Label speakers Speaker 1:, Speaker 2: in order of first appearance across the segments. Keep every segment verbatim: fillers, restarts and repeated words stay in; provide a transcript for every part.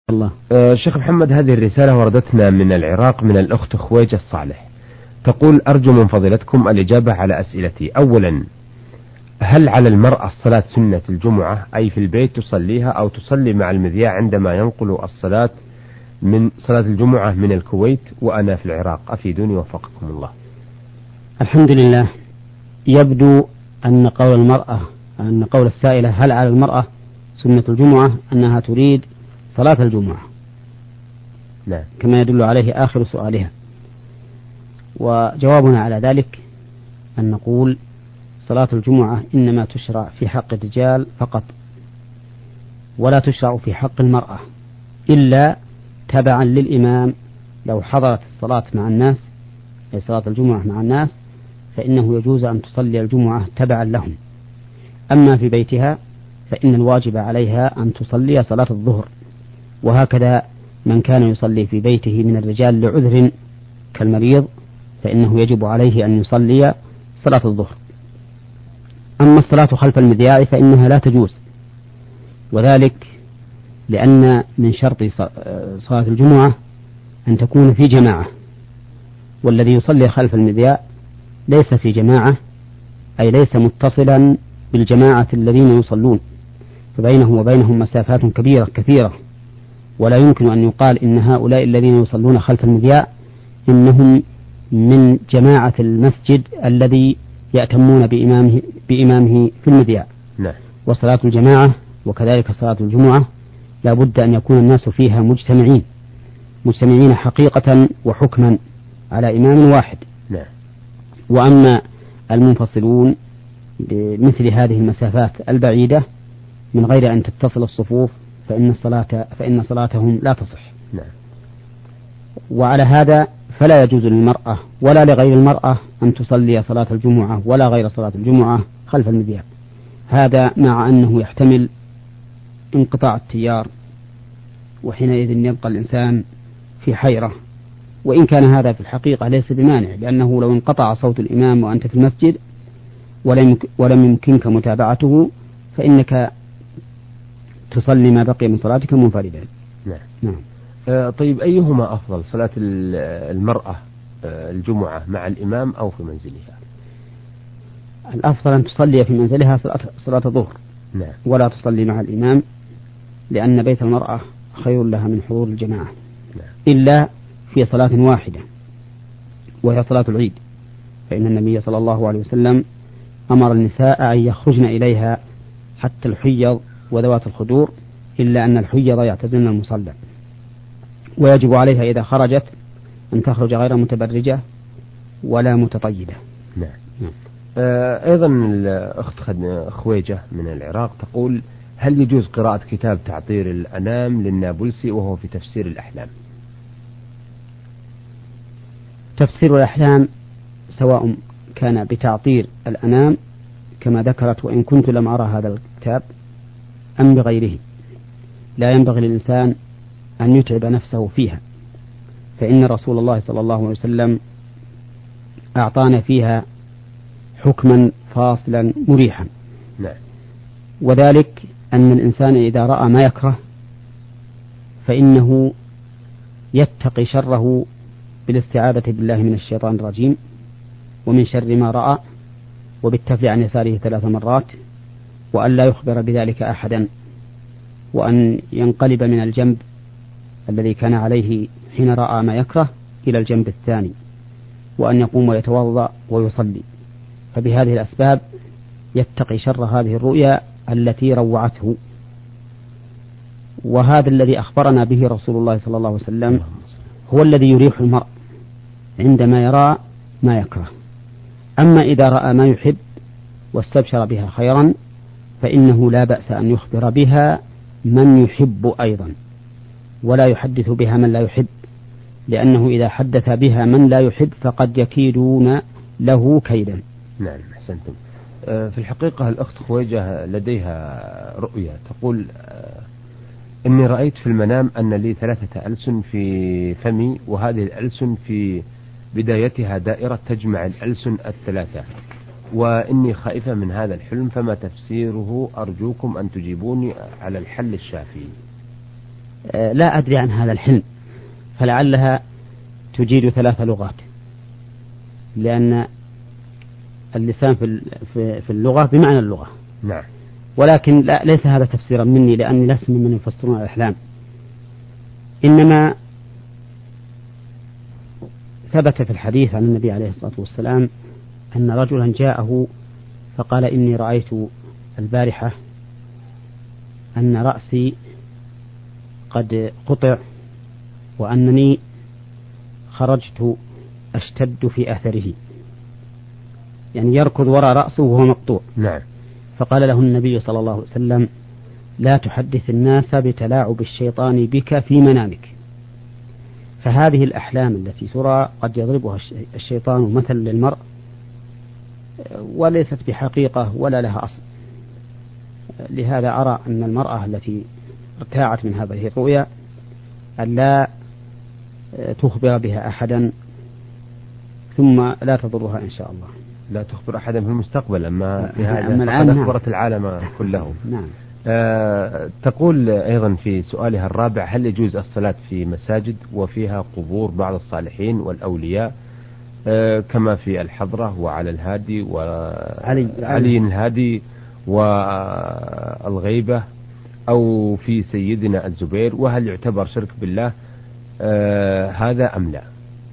Speaker 1: الله.
Speaker 2: أه شيخ محمد، هذه الرسالة وردتنا من العراق من الأخت خويجة الصالح، تقول: أرجو من فضيلتكم الإجابة على أسئلتي. أولا، هل على المرأة الصلاة سنة الجمعة، أي في البيت تصليها أو تصلي مع المذياع عندما ينقل الصلاة من صلاة الجمعة من الكويت وأنا في العراق؟ أفيدوني وفقكم الله.
Speaker 1: الحمد لله. يبدو أن قول المرأة أن قول السائلة هل على المرأة سنة الجمعة أنها تريد صلاة الجمعة.
Speaker 2: لا.
Speaker 1: كما يدل عليه آخر سؤالها. وجوابنا على ذلك أن نقول صلاة الجمعة إنما تشرع في حق الرجال فقط، ولا تشرع في حق المرأة إلا تبعا للإمام. لو حضرت الصلاة مع الناس، أي صلاة الجمعة مع الناس، فإنه يجوز أن تصلي الجمعة تبعا لهم. أما في بيتها فإن الواجب عليها أن تصلي صلاة الظهر، وهكذا من كان يصلي في بيته من الرجال لعذر كالمريض فإنه يجب عليه أن يصلي صلاة الظهر. أما الصلاة خلف المذياع فإنها لا تجوز، وذلك لأن من شرط صلاة الجمعة أن تكون في جماعة، والذي يصلي خلف المذياع ليس في جماعة، أي ليس متصلا بالجماعة الذين يصلون، فبينه وبينهم مسافات كبيرة كثيرة، ولا يمكن أن يقال إن هؤلاء الذين يصلون خلف المذياع إنهم من جماعة المسجد الذي يأتمون بإمامه, بإمامه في المذياع.
Speaker 2: نعم.
Speaker 1: وصلاة الجماعة وكذلك صلاة الجمعة لا بد أن يكون الناس فيها مجتمعين مجتمعين حقيقة وحكما على إمام واحد.
Speaker 2: نعم.
Speaker 1: وأما المنفصلون بمثل هذه المسافات البعيدة من غير أن تتصل الصفوف فإن الصلاة فإن صلاتهم لا تصح.
Speaker 2: نعم.
Speaker 1: وعلى هذا فلا يجوز للمرأة ولا لغير المرأة أن تصلي صلاة الجمعة ولا غير صلاة الجمعة خلف المذياع، هذا مع أنه يحتمل انقطاع التيار، وحينئذ يبقى الإنسان في حيرة. وإن كان هذا في الحقيقة ليس بمانع، لأنه لو انقطع صوت الإمام وأنت في المسجد ولم ولم يمكنك متابعته فإنك تصلي ما بقي من صلاتك منفردا.
Speaker 2: نعم.
Speaker 1: نعم.
Speaker 2: آه طيب، أيهما أفضل، صلاة المرأة آه الجمعة مع الإمام أو في منزلها؟
Speaker 1: الأفضل أن تصلي في منزلها صلاة الظهر.
Speaker 2: نعم.
Speaker 1: ولا تصلي مع الإمام، لأن بيت المرأة خير لها من حضور الجماعة.
Speaker 2: نعم.
Speaker 1: إلا في صلاة واحدة وهي صلاة العيد، فإن النبي صلى الله عليه وسلم أمر النساء أن يخرجن إليها حتى الحيض وذوات الخدور، إلا أن الحيض يعتزلن المصلى، ويجب عليها إذا خرجت أن تخرج غير متبرجة ولا متطيبة.
Speaker 2: نعم. نعم. آه أيضا الأخت خويجة من العراق تقول: هل يجوز قراءة كتاب تعطير الأنام للنابلسي وهو في تفسير الأحلام؟
Speaker 1: تفسير الأحلام سواء كان بتعطير الأنام كما ذكرت، وإن كنت لم أرى هذا الكتاب، أم بغيره، لا ينبغي للإنسان أن يتعب نفسه فيها، فإن رسول الله صلى الله عليه وسلم أعطانا فيها حكما فاصلا مريحا.
Speaker 2: نعم.
Speaker 1: وذلك أن الإنسان إذا رأى ما يكره فإنه يتقي شره بالاستعاذة بالله من الشيطان الرجيم ومن شر ما رأى، وبالتفل عن يساره ثلاث مرات، وأن لا يخبر بذلك أحدا، وأن ينقلب من الجنب الذي كان عليه حين رأى ما يكره إلى الجنب الثاني، وأن يقوم ويتوضأ ويصلي. فبهذه الأسباب يتقي شر هذه الرؤيا التي روعته. وهذا الذي أخبرنا به رسول الله صلى الله عليه وسلم هو الذي يريح المرء عندما يرى ما يكره. أما إذا رأى ما يحب واستبشر بها خيرا فإنه لا بأس أن يخبر بها من يحب أيضا، ولا يحدث بها من لا يحب، لأنه إذا حدث بها من لا يحب فقد يكيدون له كيدا.
Speaker 2: نعم، أحسنتم. في الحقيقة الأخت خويجة لديها رؤية تقول: إني رأيت في المنام أن لي ثلاثة ألسن في فمي، وهذه الألسن في بدايتها دائرة تجمع الألسن الثلاثة، وإني خائفة من هذا الحلم، فما تفسيره؟ أرجوكم أن تجيبوني على الحل الشافي.
Speaker 1: لا أدري عن هذا الحلم، فلعلها تجيد ثلاث لغات، لأن اللسان في اللغة بمعنى اللغة.
Speaker 2: نعم.
Speaker 1: ولكن لا ليس هذا تفسيرا مني، لأني لست ممن يفسرون الأحلام، إنما ثبت في الحديث عن النبي عليه الصلاة والسلام أن رجلا جاءه فقال إني رأيت البارحة أن رأسي قد قطع وأنني خرجت أشتد في أثره، يعني يركض وراء رأسه وهو مقطوع.
Speaker 2: نعم.
Speaker 1: فقال له النبي صلى الله عليه وسلم لا تحدث الناس بتلاعب الشيطان بك في منامك. فهذه الأحلام التي ترى قد يضربها الشيطان مثل للمرء وليست بحقيقة ولا لها أصل. لهذا أرى أن المرأة التي ارتاعت من هذه الرؤيا أن لا تخبر بها أحدا، ثم لا تضرها إن شاء الله.
Speaker 2: لا تخبر أحدا في المستقبل، أما في هذا
Speaker 1: فقد
Speaker 2: أخبرت العالم كله.
Speaker 1: نعم.
Speaker 2: آه تقول أيضا في سؤالها الرابع: هل يجوز الصلاة في مساجد وفيها قبور بعض الصالحين والأولياء آه كما في الحضرة وعلى الهادي وعلي علي الهادي والغيبة أو في سيدنا الزبير، وهل يعتبر شرك بالله آه هذا أم لا؟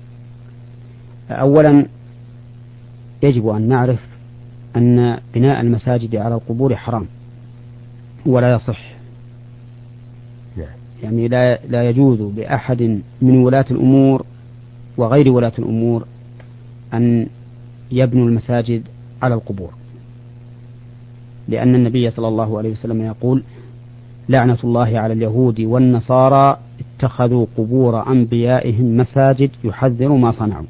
Speaker 1: أولا يجب أن نعرف أن بناء المساجد على القبور حرام ولا يصح. يعني لا لا يجوز لأحد من ولاة الأمور وغير ولاة الأمور أن يبنوا المساجد على القبور، لأن النبي صلى الله عليه وسلم يقول لعنة الله على اليهود والنصارى اتخذوا قبور أنبيائهم مساجد يحذر ما صنعوا.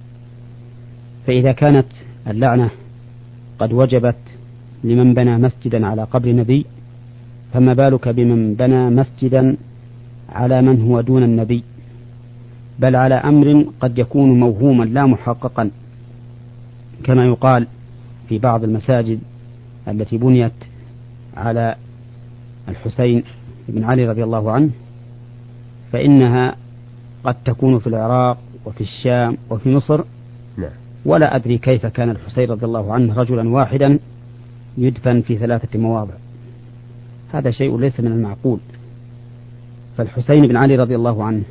Speaker 1: فإذا كانت اللعنة قد وجبت لمن بنى مسجدا على قبر نبي، فما بالك بمن بنى مسجدا على من هو دون النبي، بل على أمر قد يكون موهوما لا محققا، كما يقال في بعض المساجد التي بنيت على الحسين بن علي رضي الله عنه، فإنها قد تكون في العراق وفي الشام وفي مصر.
Speaker 2: نعم.
Speaker 1: ولا أدري كيف كان الحسين رضي الله عنه رجلا واحدا يدفن في ثلاثة مواضع، هذا شيء ليس من المعقول. فالحسين بن علي رضي الله عنه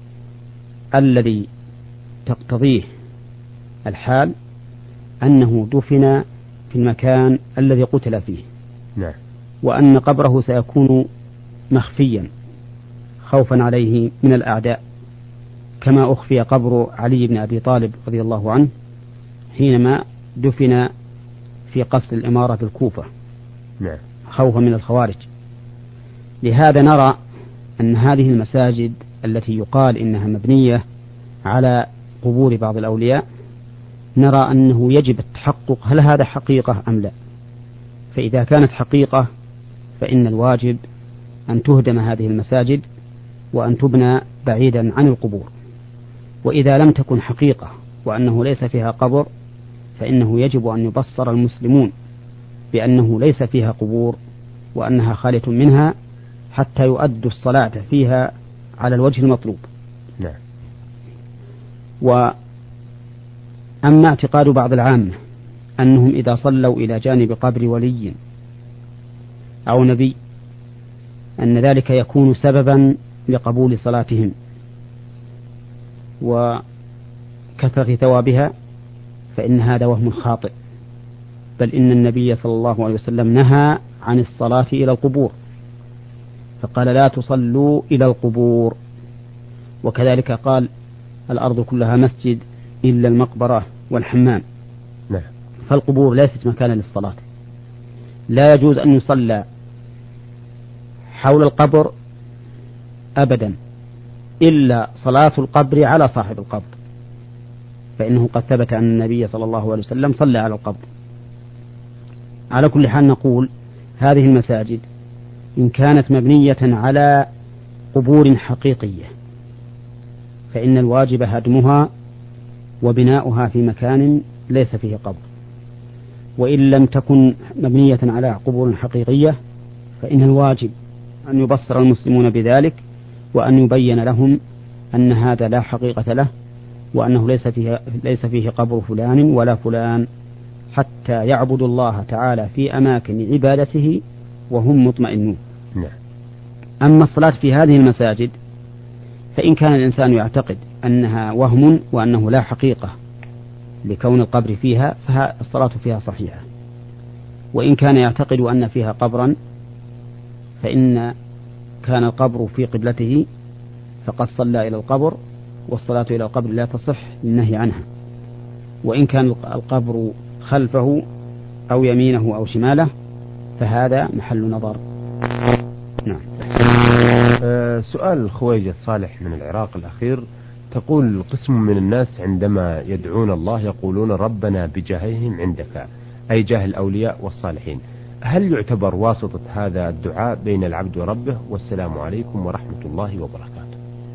Speaker 1: الذي تقتضيه الحال أنه دفن في المكان الذي قتل فيه.
Speaker 2: نعم.
Speaker 1: وأن قبره سيكون مخفيا خوفا عليه من الأعداء، كما أخفي قبر علي بن أبي طالب رضي الله عنه حينما دفن في قصر الإمارة في الكوفة.
Speaker 2: نعم.
Speaker 1: خوفا من الخوارج. لهذا نرى أن هذه المساجد التي يقال إنها مبنية على قبور بعض الأولياء نرى أنه يجب التحقق هل هذا حقيقة أم لا. فإذا كانت حقيقة فإن الواجب أن تهدم هذه المساجد وأن تبنى بعيدا عن القبور. وإذا لم تكن حقيقة وأنه ليس فيها قبر فإنه يجب أن يبصر المسلمون بأنه ليس فيها قبور وأنها خالية منها حتى يؤدوا الصلاة فيها على الوجه المطلوب.
Speaker 2: نعم.
Speaker 1: وأما اعتقاد بعض العامة أنهم إذا صلوا إلى جانب قبر ولي أو نبي أن ذلك يكون سببا لقبول صلاتهم وكثرة ثوابها، فإن هذا وهم خاطئ، بل إن النبي صلى الله عليه وسلم نهى عن الصلاة إلى القبور فقال لا تصلوا إلى القبور. وكذلك قال الأرض كلها مسجد إلا المقبرة والحمام.
Speaker 2: نعم.
Speaker 1: فالقبور ليست مكانا للصلاة، لا يجوز أن يصلى حول القبر أبدا إلا صلاة القبر على صاحب القبر، فإنه قد ثبت أن النبي صلى الله عليه وسلم صلى على القبر. على كل حال نقول هذه المساجد إن كانت مبنية على قبور حقيقية فإن الواجب هدمها وبناؤها في مكان ليس فيه قبر، وإن لم تكن مبنية على قبور حقيقية فإن الواجب أن يبصر المسلمون بذلك وأن يبين لهم أن هذا لا حقيقة له، وأنه ليس فيه, ليس فيه قبر فلان ولا فلان، حتى يعبدوا الله تعالى في أماكن عبادته وهم مطمئنون. أما الصلاة في هذه المساجد فإن كان الإنسان يعتقد أنها وهم وأنه لا حقيقة لكون القبر فيها فالصلاة فيها صحيحة، وإن كان يعتقد أن فيها قبرا فإن كان القبر في قبلته فقد صلى إلى القبر، والصلاة إلى القبر لا تصح للنهي عنها، وإن كان القبر خلفه أو يمينه أو شماله فهذا محل نظر. نعم.
Speaker 2: أه سؤال الخويجة صالح من العراق الأخير، تقول قسم من الناس عندما يدعون الله يقولون ربنا بجاههم عندك، أي جاه الأولياء والصالحين، هل يعتبر واسطة هذا الدعاء بين العبد وربه؟ والسلام عليكم ورحمة الله وبركاته.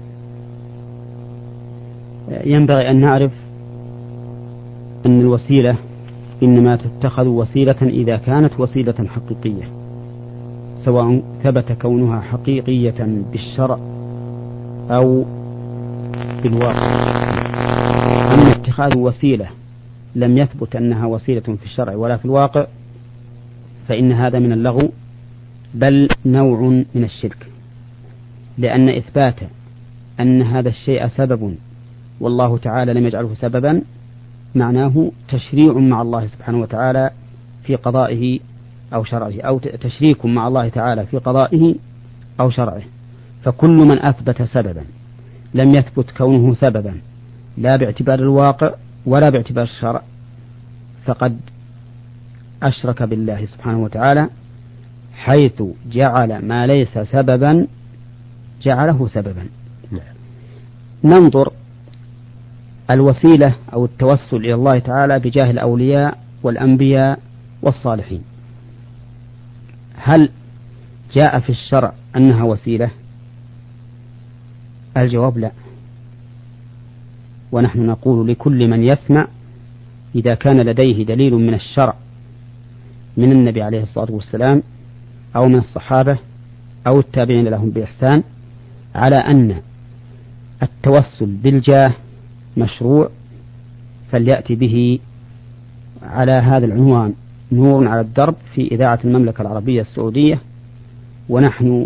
Speaker 1: ينبغي أن نعرف أن الوسيلة إنما تتخذ وسيلة إذا كانت وسيلة حقيقية، سواء ثبت كونها حقيقية بالشرع أو بالواقع. أما اتخاذ وسيلة لم يثبت أنها وسيلة في الشرع ولا في الواقع فإن هذا من اللغو، بل نوع من الشرك، لأن إثبات أن هذا الشيء سبب والله تعالى لم يجعله سببا معناه تشريع مع الله سبحانه وتعالى في قضائه أو شرعه، أو تشريك مع الله تعالى في قضائه أو شرعه. فكل من أثبت سببا لم يثبت كونه سببا لا باعتبار الواقع ولا باعتبار الشرع فقد أشرك بالله سبحانه وتعالى، حيث جعل ما ليس سببا جعله سببا. ننظر الوسيلة أو التوسل إلى الله تعالى بجاه الأولياء والأنبياء والصالحين، هل جاء في الشرع أنها وسيلة؟ الجواب لا، ونحن نقول لكل من يسمع إذا كان لديه دليل من الشرع من النبي عليه الصلاة والسلام أو من الصحابة أو التابعين لهم بإحسان على أن التوسل بالجاه مشروع فليأتي به على هذا العنوان نور على الدرب في إذاعة المملكة العربية السعودية، ونحن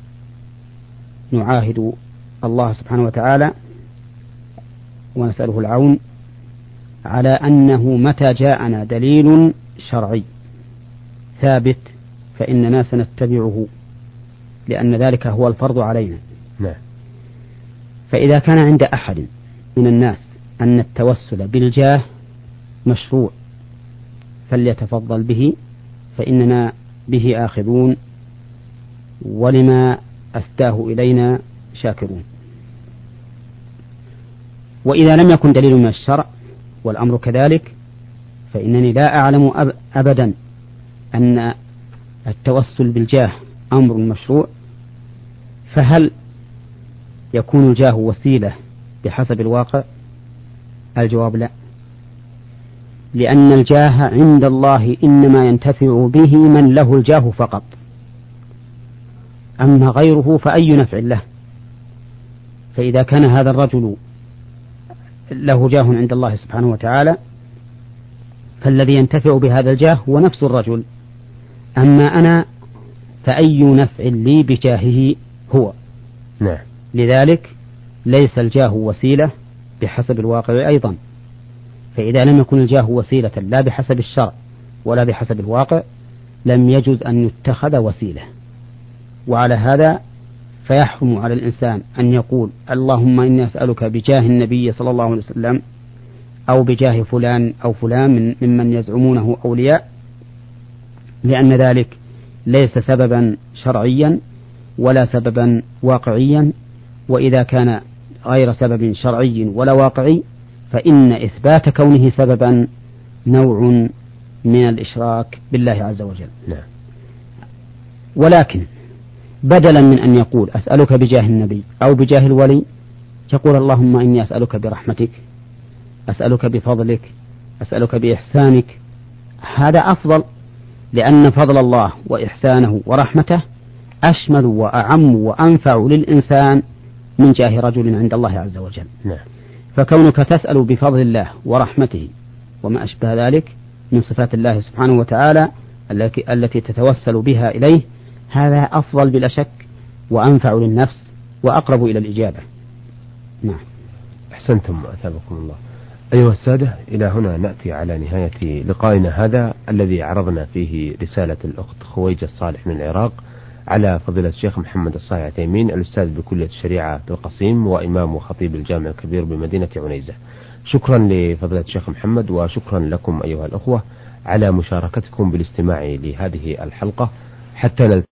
Speaker 1: نعاهد الله سبحانه وتعالى ونسأله العون على أنه متى جاءنا دليل شرعي ثابت فإننا سنتبعه، لأن ذلك هو الفرض علينا.
Speaker 2: لا.
Speaker 1: فإذا كان عند أحد من الناس أن التوسل بالجاه مشروع فليتفضل به، فإننا به آخذون ولما أسداه إلينا شاكرون. وإذا لم يكن دليل من الشرع والأمر كذلك فإنني لا أعلم أب أبدا أن التوسل بالجاه أمر مشروع، فهل يكون الجاه وسيلة بحسب الواقع؟ الجواب لا، لأن الجاه عند الله إنما ينتفع به من له الجاه فقط، أما غيره فأي نفع له. فإذا كان هذا الرجل له جاه عند الله سبحانه وتعالى فالذي ينتفع بهذا الجاه هو نفس الرجل، أما أنا فأي نفع لي بجاهه هو.
Speaker 2: نعم.
Speaker 1: لذلك ليس الجاه وسيلة بحسب الواقع أيضا، فإذا لم يكن الجاه وسيلة لا بحسب الشرع ولا بحسب الواقع لم يجوز أن يتخذ وسيلة. وعلى هذا فيحرم على الإنسان أن يقول اللهم إني أسألك بجاه النبي صلى الله عليه وسلم أو بجاه فلان أو فلان ممن يزعمونه أولياء، لأن ذلك ليس سببا شرعيا ولا سببا واقعيا، وإذا كان غير سبب شرعي ولا واقعي فإن إثبات كونه سببا نوع من الإشراك بالله عز وجل.
Speaker 2: نعم.
Speaker 1: ولكن بدلا من أن يقول أسألك بجاه النبي أو بجاه الولي يقول اللهم إني أسألك برحمتك، أسألك بفضلك، أسألك بإحسانك. هذا أفضل، لأن فضل الله وإحسانه ورحمته أشمل وأعم وأنفع للإنسان من جاه رجل عند الله عز وجل.
Speaker 2: نعم.
Speaker 1: فكونك تسأل بفضل الله ورحمته وما أشبه ذلك من صفات الله سبحانه وتعالى التي تتوسل بها إليه، هذا أفضل بلا شك وأنفع للنفس وأقرب إلى الإجابة. نعم.
Speaker 2: أحسنتم وأثابكم الله. أيها السادة، إلى هنا نأتي على نهاية لقائنا هذا الذي عرضنا فيه رسالة الأخت خويجة الصالح من العراق على فضيلة الشيخ محمد الصالح عثيمين، الأستاذ بكلية الشريعة بالقصيم وإمام وخطيب الجامع الكبير بمدينة عنيزة. شكرا لفضيلة الشيخ محمد، وشكرا لكم أيها الأخوة على مشاركتكم بالاستماع لهذه الحلقة. حتى نلتقي